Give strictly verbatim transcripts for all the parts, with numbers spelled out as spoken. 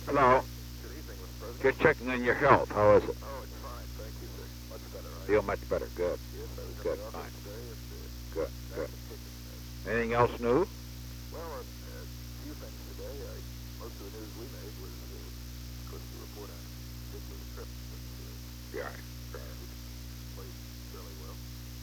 Hello. Good evening, Mister President. Just checking on your health. How is it? Oh, it's fine, thank you, sir. Much better. I, Feel much better. Good. yes, I was in Good. the office Fine. today and uh, Good. back Good. in the kitchen. Uh, Anything else new? well, a uh, few things today. I, most of the news we made was, uh, of course, the report on Ziegler's trip, but uh, Yeah. uh, which played fairly well.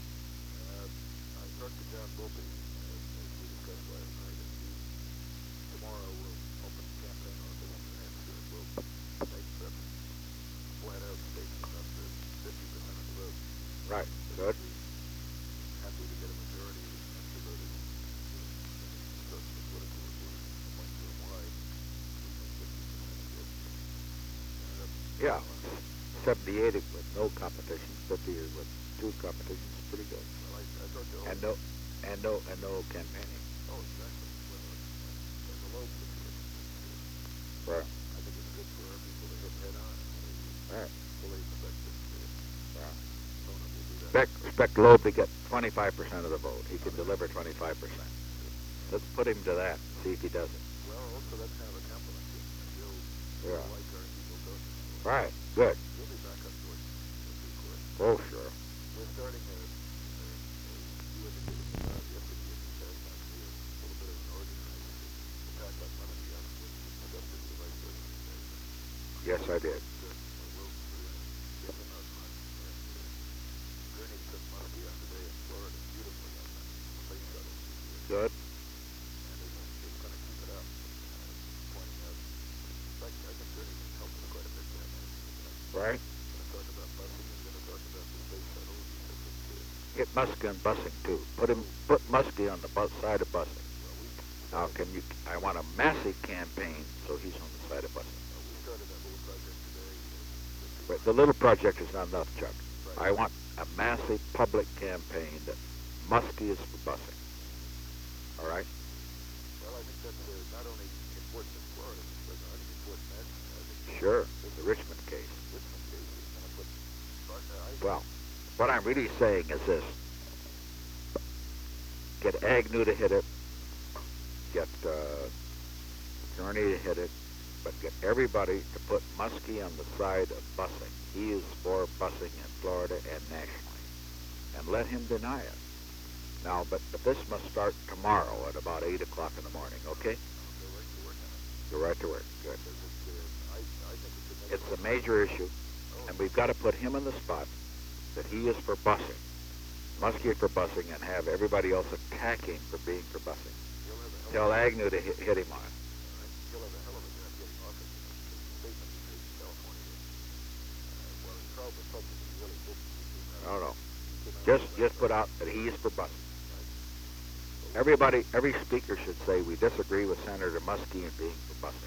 Uh, I talked to John Volpe, uh, as we discussed last night, and he tomorrow will open the campaign office in New Hampshire and will make some flat-out statements up to fifty percent of the vote. Right. But Good. he'd be happy to get a majority of the New Hampshire voters, uh, according to political reporters, to point to him why we think fifty percent is good. Uh, Yeah. seventy-eight with no competition. fifty with two competitions. Pretty good. well, I, I talked to And all. no, and no, and no campaigning. Oh, exactly. Well, uh, as a low situation, it's, uh, Right. I think it's good for our people to hit head on. I Right. fully expect that uh, Right. opponent will do that. Expect, expect Loeb to get twenty-five percent of the vote. He can deliver twenty-five percent. Let's put him to that. See if he does it. Well, also that's kind of a compliment. He'll, Yeah. he'll like our people talking. Right. Good. He'll be back up north in due course. Oh, sure. We're starting a, a, a you indicated the job yesterday at the task on me, a little bit of an organizer to pass that money out when we discussed it with the vice president today. Yes, I did. Good. Well, we'll, we're going to give him out money. And uh, Gurney took Muskie out today in Florida beautifully on that space shuttle. Good. And it's, it's going to keep it up. Uh, pointing out, in fact, I think Gurney can help us quite a bit there. Right. He's going to talk about busing. He's going to talk about the space shuttle. He said that, uh, Get Muskie on busing too. Put him, put Muskie on the bus side of busing. well, we, Now, can you? I want a massive campaign, so he's on the side of busing. uh, we started that little project today. Uh, But the little project is not enough, Chuck. Right. I want a massive public campaign that Muskie is for busing. All right. Well, I think that's uh, not only important in Florida, but I think important nationally. I think Sure. The Richmond case. Richmond case is going to put. Uh, I, Well, what I'm really saying is this: get Agnew to hit it, get uh, Gurney to hit it, but get everybody to put Muskie on the side of busing. He is for busing in Florida and nationally, and let him deny it. Now, but, but this must start tomorrow at about eight o'clock in the morning. Okay? I'll go right to work on it. Go right to work. Good. Because it's, uh, I, I think it's a It's a major issue, and we've got to put him in the spot that he is for busing. Muskie for busing, and have everybody else attack him for being for busing. He'll have a hell Tell of a, Agnew to hit, hit him on it. he'll have a hell of a job getting off it. The statement he made in California. Uh, well, he probably publicly really didn't. He came out. No, no. He came out Just with just that. put out that he is for busing. Right. Everybody, every speaker should say we disagree with Senator Muskie in being for busing.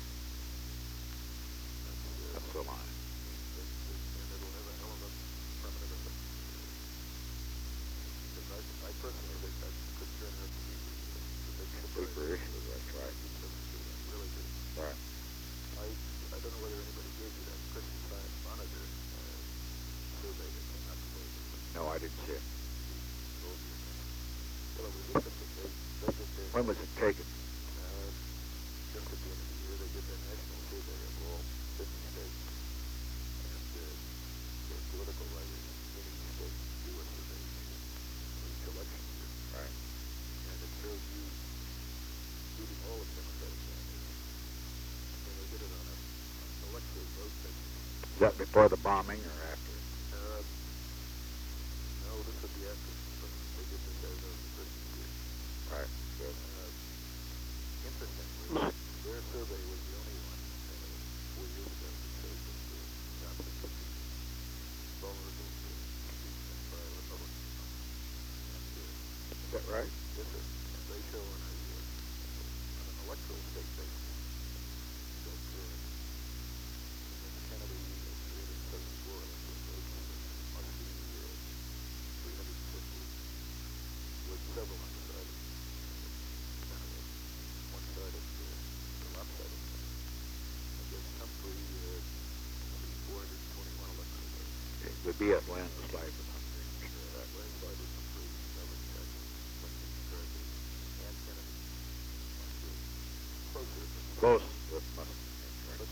That's the line. And it'll have a hell of a permanent effect. Because I, I personally think that could turn out to be the, the big surprise. Super issue. That's right. Really good. Right. I, I don't know whether anybody gave you that Christian Science Monitor uh, survey that came out today. No, I didn't see it. Told you. Well, it was interesting. They, they did their, When was it taken? uh, just at the end of the year, they did their national survey of all fifty states. And uh, their political writers in each state do a survey for each election year. Right. And it shows you beating all of Democratic candidates. And they did it on a, on an electoral vote basis. Is that before the bombing or after? Uh, no, this would be after. They did this as of the Christmas year. Right. Good. Uh, interestingly, their survey was the only one uh, four years ago that showed that uh, Johnson would be vulnerable to impeachment by a Republican. And uh, Is that right? yes, sir. And they show on, a, uh, on an electoral state basis that uh, in the Kennedy uh, three hundred seventy-four electoral votes, must be uh, three hundred fifty with several undecided. Kind of a one-sided, uh, or lopsided. I guess Humphrey, uh, maybe four hundred twenty-one electoral votes. It would be a landslide with Humphrey. Uh, landslide with Humphrey, Melvin Jackson, Quincy McCarthy, and Kennedy. And, uh, closer, but Close with Muskie. That's right. but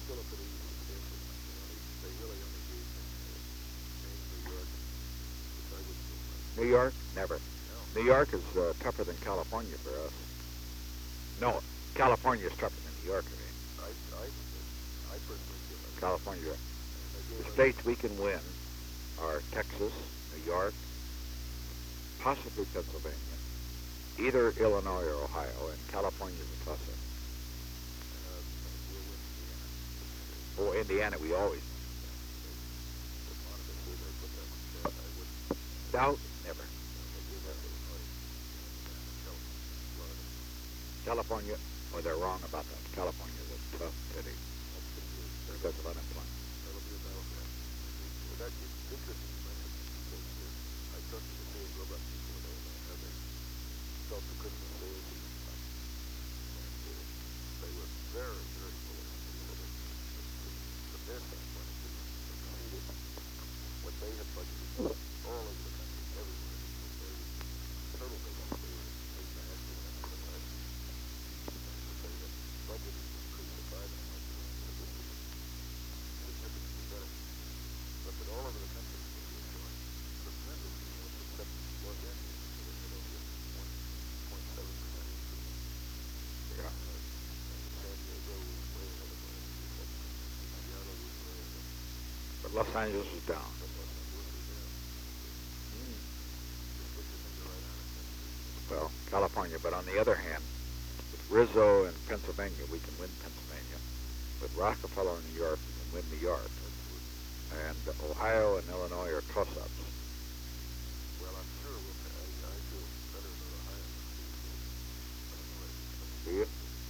still a pretty substantial one. They, only, they really only gave me uh, Maine, New York, which I would still like. New York? Never. No. New York is uh, tougher than California for us. No, California is tougher than New York, I mean. I, I, I personally feel like California. and they gave The us- states we can win are Texas, New York, possibly Pennsylvania, either Illinois or Ohio, and California is a toss-up. uh, we'll win Indiana. Oh, Indiana, we always But Monica said I put that one down. I wouldn't. doubt, never. They gave us Illinois and California, Florida. California, well, they're wrong about that. California is a tough city That's gonna be a- because of unemployment. That'll be a battleground. Well, that, it's interesting you mention that because uh, I talked to the Sears Robot people and they, how they felt the Christmas sales season come. And uh, they were very, very bullish. They said it, it, from their standpoint, it exceeded what they had budgeted all over the country, everywhere. They were total basis. They were paid by actual and otherwise. And they had budgeted to increase the five and a half percent. So this is significantly better. But that all over the country they were showing tremendous results except Los Angeles, where they had only a one point seven percent increase. Yeah. Uh, and San Diego was way ahead of last year. But Seattle was way ahead. But Los Angeles is down. But Los Angeles was down. Mm. Just put your finger right on it. That's Well, California, but on the other hand, with Rizzo and Pennsylvania, we can win Pennsylvania. With Rockefeller in New York, we can win New York. And Ohio and Illinois are toss-ups. well, I'm sure we'll, I, I feel better about Ohio than I do Illinois. Do you?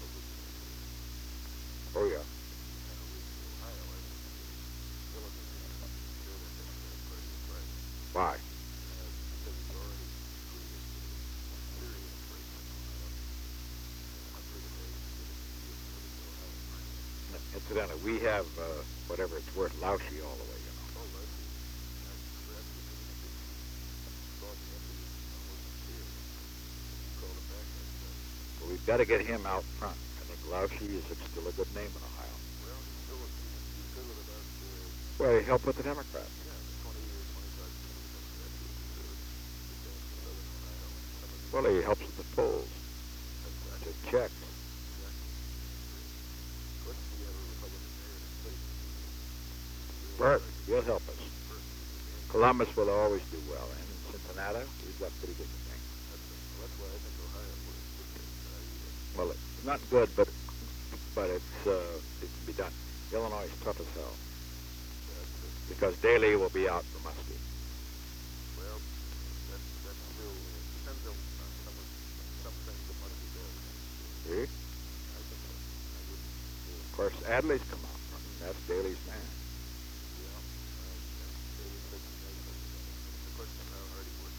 Oh, yeah. And with Ohio, I think uh, Illinois is still in that uh, party of Christ. Why? Uh, because it's already created uh, serious inflation in Ohio. And I'm pretty amazed that it can be as good as Ohio. Incidentally, we have, uh, whatever it's worth, Lausche all the way, you know. Oh, that's it. That's correct. Because I think Bob Anthony almost here. You called him back like that. But we've got to get him out front. I think Lausche is still a good name in Ohio. Well, he's still he's, he's good with about uh, Well, he helped with the Democrats. yeah, twenty or twenty-five percent of the Democrats who are conservative, the same in Southern Ohio and some of the Well, he helps with the polls. exactly. To check. Exactly. Of course, we have a Republican mayor in Clayton. who's Bert, really you'll help us. very person who's a man. Columbus will always do well. And in Cincinnati, we've got pretty good things. That's, well, that's why I think Ohio was good. I, uh, Well, it's not good, but but it's uh, it can be done. Illinois is tough as hell that's, that's, because Daley will be out for Muskie. well, that's, that's still, uh, depends on, on some of, some things that must be done. See? I think so. I wouldn't, uh, Of course, Adley's come out from him. That's Daley's man. yeah, well, and David said he knows what he's doing. It's a question of how hard he works.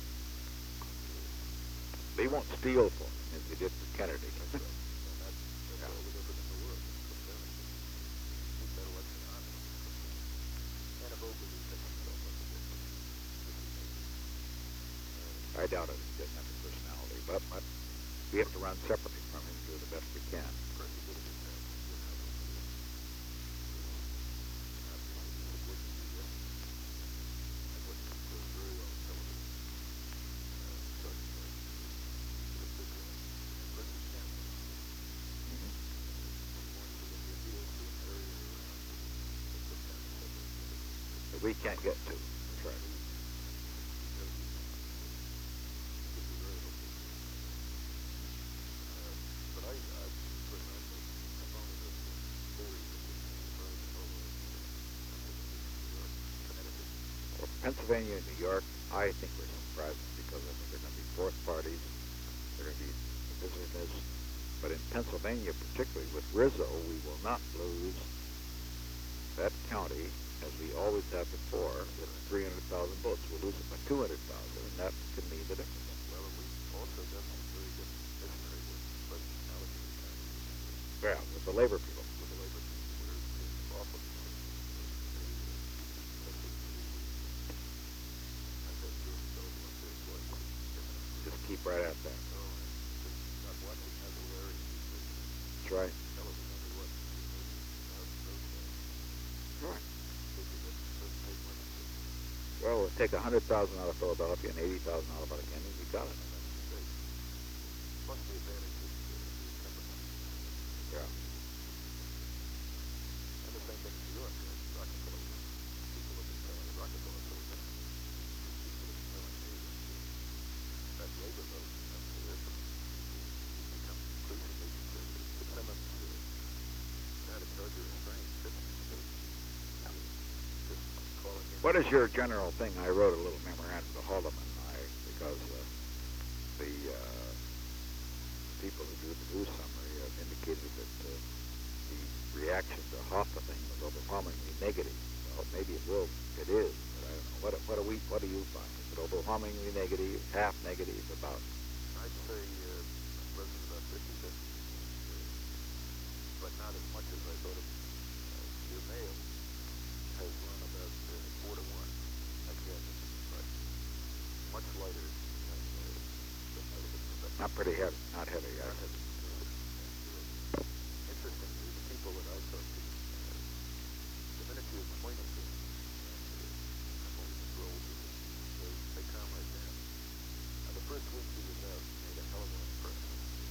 They won't steal for him as they did for Kennedy. And that's, that's Yeah. all the difference in the world. It comes down to keep that election on. And if Ogilvy takes himself up again, which he may do. Uh, I doubt it. He doesn't have the personality, but, but we have to run separately from him and do the best we can. of course, he did a good job. He did have a good job. Obviously, he's a good leader. I watched him play very well on television. Uh, talking about he did a good job. Of course, he can't. Mhm. When he wanted to get the appeals to an area around, they put down a separate unit. That we can't get to. That's right. Because he could be very helpful. Uh, but I, I, for I'm a proponent of the theory that we can divide the whole of Pennsylvania, New York, Connecticut. Well, Pennsylvania and New York, I think we're surprised because I think they're going to be fourth parties. They're going to be divisiveness. But in Pennsylvania, particularly with Rizzo, we will not lose that county as we always have before with three hundred thousand votes. We'll lose it by two hundred thousand, and that can mean the difference. Well, and we've also done some very good missionary work in Pleasant and Allegheny counties Yeah, with the labor people. with the labor people. We're in awful condition. I've had George Sullivan up there twice. Just keep right at that. Oh, and just not watching how the Larry That's right. television only what maybe uh, those Right. because that's certain height limits. Well, we'll take a hundred thousand out of Philadelphia and eighty thousand out of Allegheny. We got it. And that's the state. Plus the advantage of uh, the timber money. Yeah. And the same thing in New York. Uh, Rockefeller, people look at uh, Rockefeller so that people are telling me that uh, that labor vote up there has become increasingly conservative. Fitzsimmons uh, had a charge of restraint. Fitzsimmons just calling in. What is your general thing? I wrote a little memorandum to Haldeman, I, because uh, the uh, people who do the news summary have indicated that uh, the reaction to Hoffa thing was overwhelmingly negative. Well, maybe it will, it is, but I don't know. What, what, are we, what do you find? Is it overwhelmingly negative, half negative about? I'd say uh, President about fifty fifty, uh, but not as much as I thought of. Uh, your mail has run about uh, four to one against, but much lighter than, uh, than I would have expected. Not pretty heavy, not heavy, yeah. Not heavy. Uh, interestingly, the people that I talked to, uh, the minute you explain it to them, and uh, I'm always thrilled with it, they, they calm right down. Now, the first week he was out, he made a hell of an impression.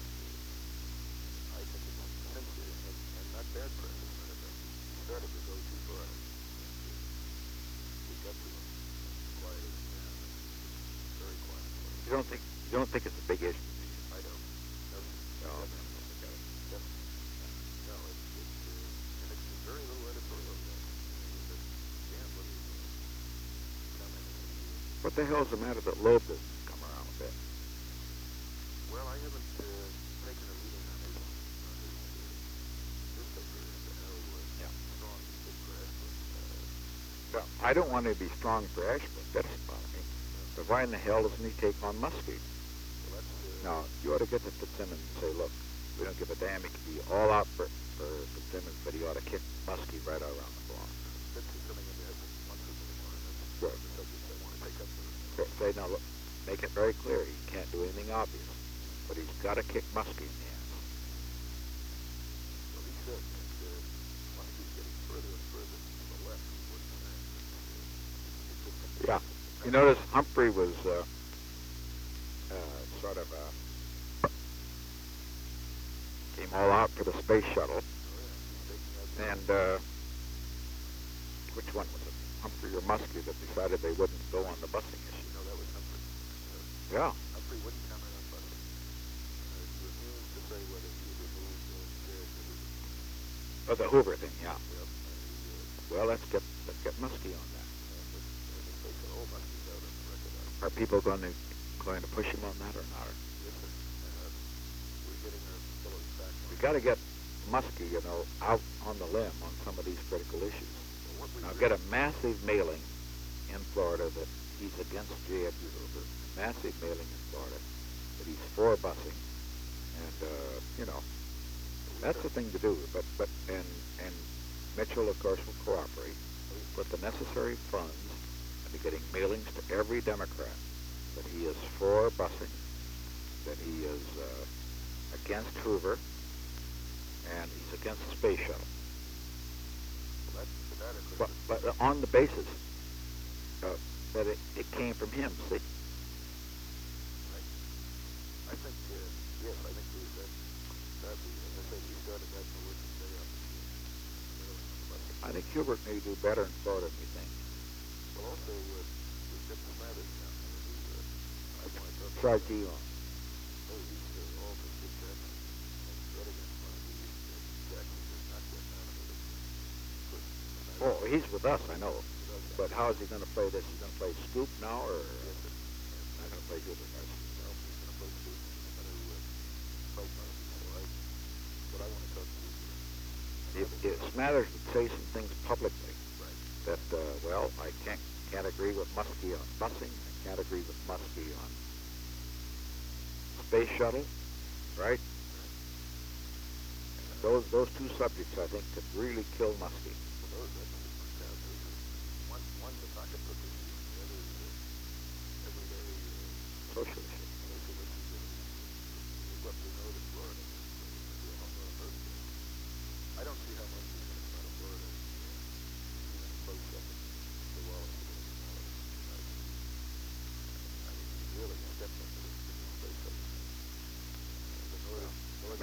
I think it's sincere and, and not bad press, as a matter of fact. He started to go too far. And, uh, we got to him, quieted him down, and very quiet. You don't think, you don't think it's a big issue? I don't. No, No, definitely. no, forget it. Definitely. No, it's, it's, uh, and it's very little editorial yet. I mean, but Dan Woody uh, commenting on the, What the hell's the matter that Loeb doesn't come around a bit? well, I haven't uh, taken a reading on his, on his uh, newspaper as to how uh, Yeah. strong he's been for Ashburn. Uh, Well, I don't want to be strong for Ashbrook. That's the problem. But why in the hell doesn't he take on Muskie? well, that's, uh, Now, you ought to get to Fitzsimmons and say, look, we don't give a damn. He can be all out for, for Fitzsimmons, but he ought to kick Muskie right around the block. Fitz is coming in there for months of the morning. That's Sure. the subject I want to take up with him. Say- Say, now, look, make it very clear. He can't do anything obvious, but he's got to kick Muskie in the ass. Well, he said that uh, Muskie's getting further and further to the left of what's the name. It's just Yeah. You notice Humphrey was uh, uh, sort of uh, came all out for the space shuttle, Oh, yeah, he's taking out the and uh, which one was it, Humphrey or Muskie, that decided they wouldn't go on the busing issue? No, that was Humphrey. Uh, Yeah. Humphrey wouldn't comment on busing. Uh, he refused to say whether he had removed uh, chairs that he Oh, the Hoover thing, yeah. Yep. And he, uh, Well, let's get let's get Muskie on that. and the, and the they said, oh, Muskie's out on the record. I, Are people going to going to push him on that or not? yes, sir. Uh, we're getting our fellows back on. We got to get Muskie, you know, out on the limb on some of these critical issues. Well, what we Now, really- get a massive mailing in Florida that he's against J. Edgar Hoover. Massive mailing in Florida that he's for busing, and uh, you know, that's the thing to do. But but and and Mitchell, of course, will cooperate. Put the necessary funds into getting mailings to every Democrat that he is for busing, that he is uh, against Hoover, and he's against the space shuttle. Well, that's the matter. But, but uh, on the basis uh, that it, it came from him, see? I think, uh, yes, I think we, that, that we, as I say, we started that for working day off the team. I think Hubert may do better in Florida than you think. Well, also, uh, we've got some matters now. Who, uh, I want to talk Try about. Dion. Oh, he's uh, all for Dick Jackson. And Fred against one of the uh, Jackson does not get nominated. But, uh, Oh, he's with us, I know. he does that. But how is he going to play this? He's going to play Scoop now, or Yes, sir. not going to play Hubert? guys? No, he's going to play Scoop. He's going to uh, fight Muskie. So I, but I want to talk to you. If, if Smathers would say some things publicly Right. that, uh, well, I can't can't agree with Muskie on busing, I can't agree with Muskie on space shuttle, right? And those those two subjects, I think, could really kill Muskie. Well, those, that's the uh, those are, one, one's a pocketbook issue, and the other is uh, everyday uh, Social issue. social issues that we roughly know that Florida is uh, a home run hurricane. I don't see how much he's going to come out of Florida. Uh,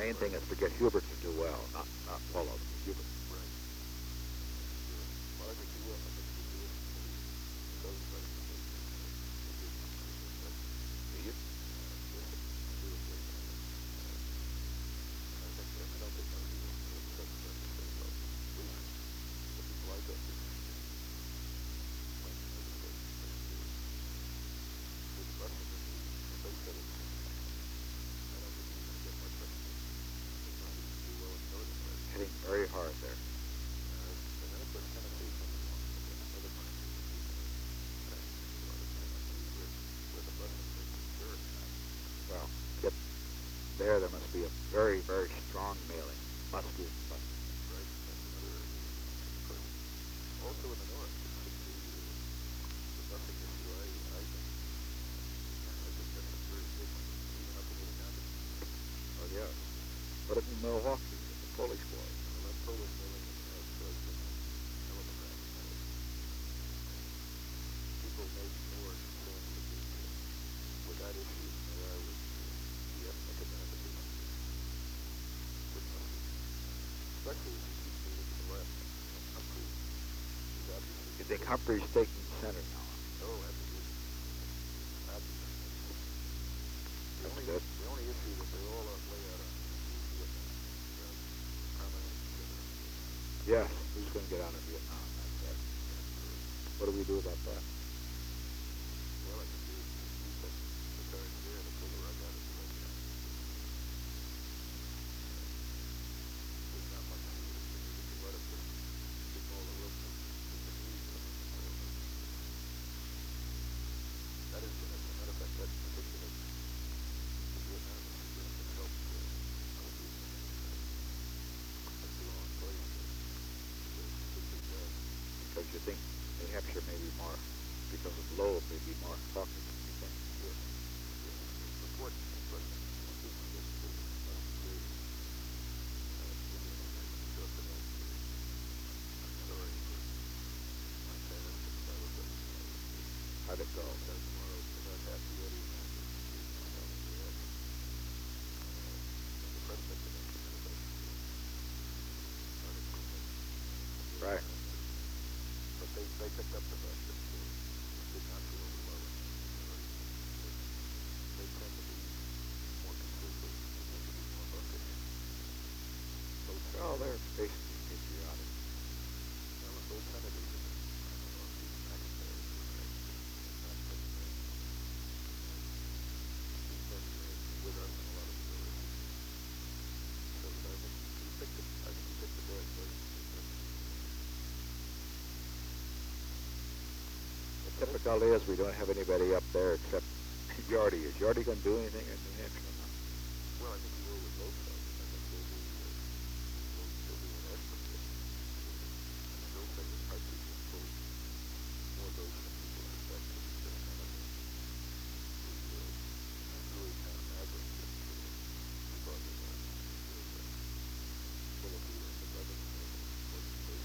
main thing is to get Hubert to do well, not not Polo. Hubert. Right. Sure. Well, I think he will. I think he will do it. He does it better than they do. He did some pretty good stuff. Do you? Uh, yes, I do agree. Uh, and I think that I don't think most people will accept the fact that they well, at least the people I talk to might be able to with the Russian and the, and they said it. I don't think he's going to get much recognition. He's not going to do well in the northern part. Hitting very hard there. Uh, and then of course Tennessee comes along with another bunch of people in Tennessee with, with a Russian versus Zurich. Well, get there. There must be a very, very strong mailing. Muskie and Bussing. Right. That's another person. Also in the north, it's the, the Bussing issue. I, I think, I think that's a very big one, even up in Wisconsin. Oh yeah. Put it in Milwaukee with the Polish boys. Well, that Polish milling in the north does a hell of a job. People may be more concerned with the with that issue than they are with the ethnic advantages with Muskie. Especially as you keep moving to the left. Humphrey is obviously... You think Humphrey's taking center now? Oh, absolutely. Absolutely. The That's only, good. the only issue that they're all out way out on is Vietnam. About how many together. Yes. Who's going to get out of Vietnam? That's right. What do we do about that? Well, I think you use that the cards there to pull the rug out of the leg. There's not much to it. You can let it just keep all the rope with the knees. That is, as a matter of fact, that particular Vietnam issue really can help uh, help you. That's the wrong place to do a complete job. Because you think New Hampshire may be more, because of Low, may be more talking. You think? Yes. Yes. It's important, but speaking of the Muskie, uh, Indian American talk about the, I'm sorry for my parents and if I was up How'd it go? uh, tomorrow about half the audience members is how many we have. Uh, and the press secretary said about the article that Right. but they, they picked up the fact that uh, it did not go over well in the audience. They tend to be more conservative. They tend to be more buckish. Both Well, senators, they're basically patriotic. well, and both senators, and I don't know if Steve McIntyre is with that, not, but uh, he's been uh, with us in a lot of the other issues. So I think he picked it. I think he picked the bad place. The difficulty is we don't have anybody up there except Yardy. Is Yardy going to do anything in New Hampshire or not? Well, I think he will with Lopez. I think he'll be, uh, he'll, he'll be an expert there. I mean, Lopez is hard to pull more votes than people expect. He's just kind of a, he's, uh, he's really kind of maverick that uh, we thought was a, was a full of leader in the government legislation.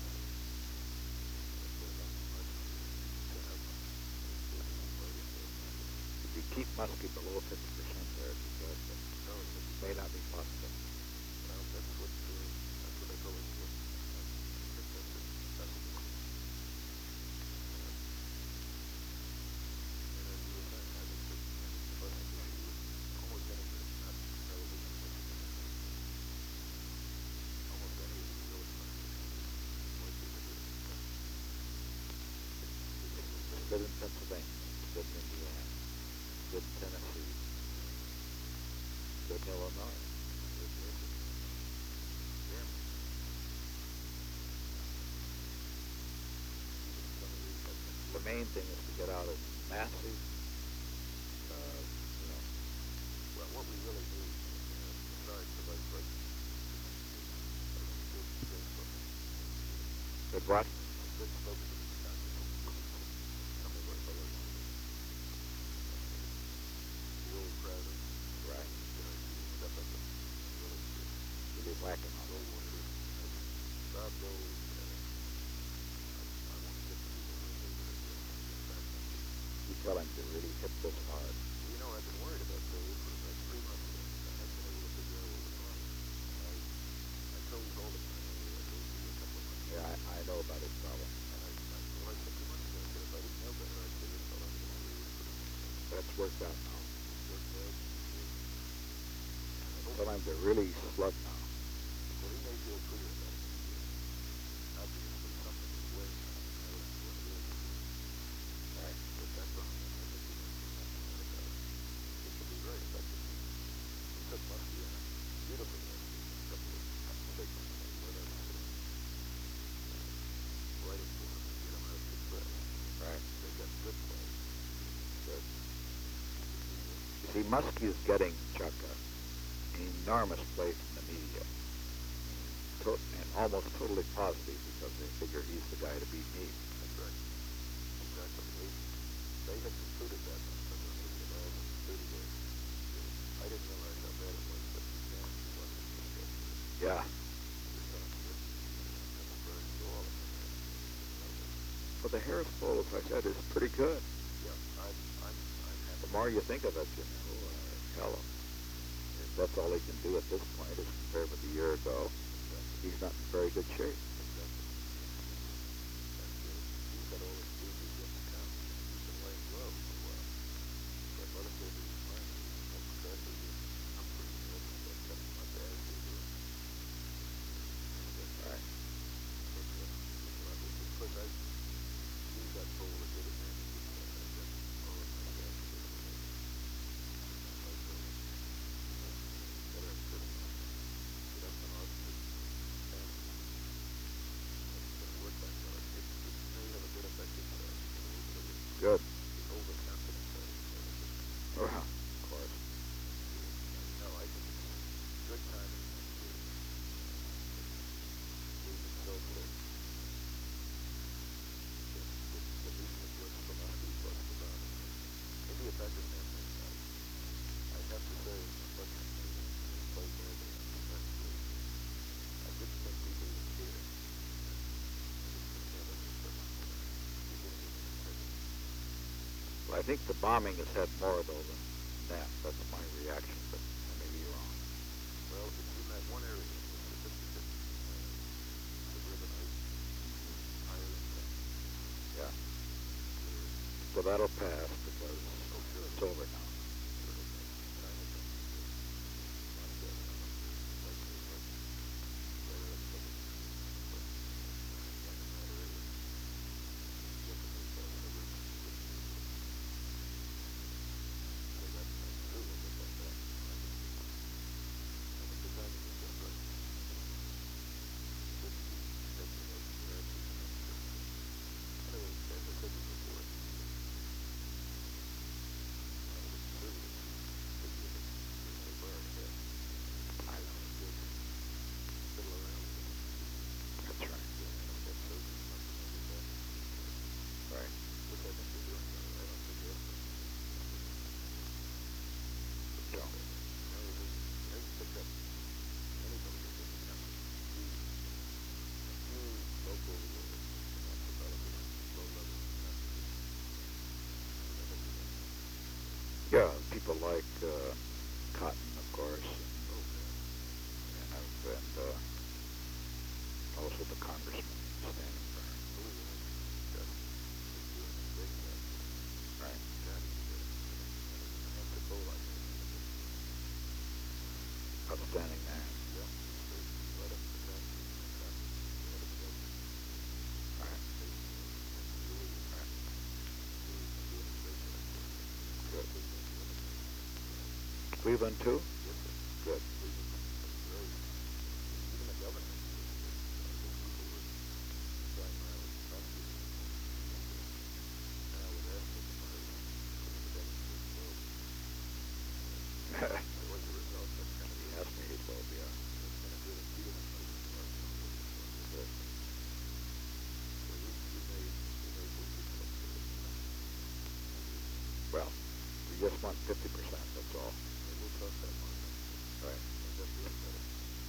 There's not much to have much. There's right in there. If you keep Muskie below fifty percent there, it'd be good, but No, it's it may not be possible. well, that's what, uh, that's what I told him. What, I think that's it. That's what it is. And as you were saying, I think that, I think the Bussing issue with almost any, not relative to Michigan, almost any of these really funny issues is likely to hit it. It's good in Pennsylvania. It's good in Indiana. It's good in Tennessee. It's good in Illinois. Good Michigan. Yeah. Even some of these have been The main thing is to get out of massive, uh, you know, well, what we really need, uh, besides the vice president, is, is a good spokesman. good what? A good spokesman in Wisconsin. We need some, some of our fellows. The old crowd of, Right. you know, you step up and really uh, You'll be whacking on go them. with it. Bob Dole, uh, I, I want to get to the window that I really want to get back into. You tell him to really hit this hard. You know, I've been worried about Dole for about three months now. I haven't been able to figure out what was wrong. know about his problem. And I, I, well, I said two months ago, I said, if I didn't know better, I'd say this fellow was really pretty good. That's worked out now. It's worked out. And I hope Sometimes they're really slug now. well, he may feel freer about it. Obviously, something is weighing on him. I don't know what it is. Right. But that's on him. I think he wants to do nothing about it. It could be very effective. He took Muskie on beautifully last week. A couple of statements made, whatever. Writing for him and get him out of the press. Right. They got good play. Good. You see, Muskie is getting, Chuck, an enormous play from the media. To- and almost totally positive because they figure he's the guy to beat me. That's right. Exactly. They, they had concluded that from the media last thirty days. I didn't realize how bad it was, but the damage it was. Yeah. You're telling me this. I'm referring to all of them. But the Harris poll, as I said, is pretty good. Yeah, I'm, I'm, I'm happy. The more you think of it, you know, uh, hell, if that's all he can do at this point as compared with a year ago, he's not in very good shape. Exactly. And uh, he's got all his duties in the count. He's been laying low for a while. But let him go to his primary. That's exactly what Humphrey and the others have got him up as they do. Right. But, uh, you know, because I use that poll to get advantage of that. I've got all of my guys to do it. Like, uh, better and good enough. Get up and off the family. That's going to work like that. It, it may have a good effect itself. Good. The overconfidence of it. Well, of course. No, I think it's good timing. We've been so close. The, the, the meeting of George Szymanski plus the bomb. Maybe if I could remember, I, I have to say, unfortunately, they played badly on defensively. I didn't think people would care. I didn't think that was such people would care. Well, I think the bombing has had more, though, than that. That's my reaction, but I may be wrong. Well, it's in that one area, the certificate, uh, suburbanite, higher income. Yeah. Where, So that'll pass because oh, sure, it's over now. sure, okay. And I have been, uh, not that, I don't know, like, uh, like, where it's public, but, uh, like in that area, what the they call it, a rich, rich neighborhood. So that's not true, but like that, I think, I think the timing is just right. Good to be taking those directions and that's good. Anyway, as I said to you before, the, uh, one of the conservatives figure that you're so far ahead. I know. Good. Fiddle around with it. That's right. Yeah, I know that surgery must have made it back. Right. Which I think you're doing better. I don't think that's been So, no, it hasn't, it hasn't picked up anybody in this county. A few, a few local, uh, municipalities, low level municipalities. So that hasn't been, yeah, people like uh, Cotton, of course, and, oh, man. and, uh, and uh, also the congressman standing for him. Oh, yeah. God, he's doing a great job. Right. God, he's good. And in New Hampshire poll, I think he's a good, Outstanding man. yeah, he's great. Right up the top. Top. Right up the top. Right. He's really, Right. really been doing a great job for us. Good. Cleveland, Cleveland. Cleveland, too? Yes, sir. Good. Cleveland's been very, even the governor, uh, those people were trying around with prosecutors. Now with that, they can buy one. Put the demonstration vote. There was a result that's kind of He good. asked me his vote, yeah. That's kind of good. And Peterson knows a lot of people. Good. So we, we may, we may pull people up to it. Well, we just want fifty percent, that's all. And we'll talk that one. Right. And that's the better.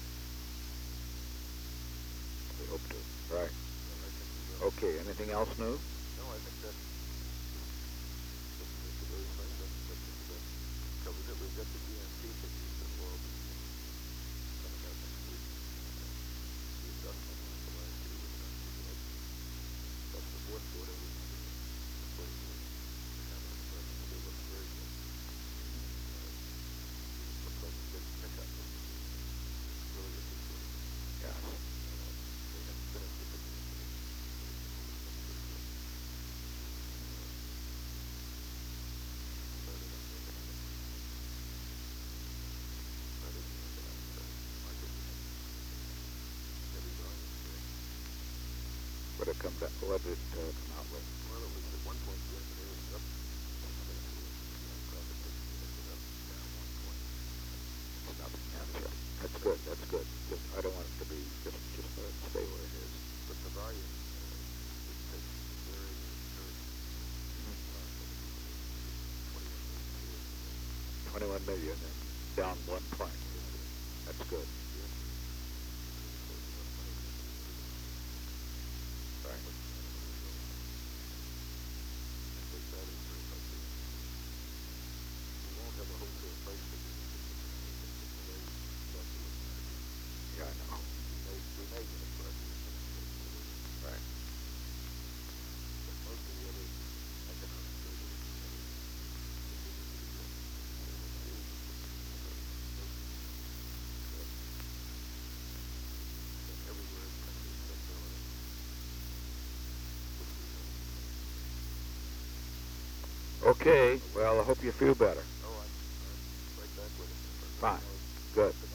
We hope to. Right. And I think we will. Okay, anything else new? No, I think that, looking at the various things, I think that just about covers it. We've got the G M T figures that will all be uh, coming out next week. Uh, the adjustment on the last year was not too good. What did it come down? What did it uh, come out with? Well, it was at one point the engineers up substantially. You know, profit taking ended up down one point. It's nothing. That's right. That's good. That's good. Just I don't want it to be just just let it stay where it is. But the volume uh, didn't take very, very Twenty-one million and down one point. That's good. Right. Yeah, I know. Right. Okay, well, I hope you feel better. Oh, I'm, I'm right back with it. Fine. Good.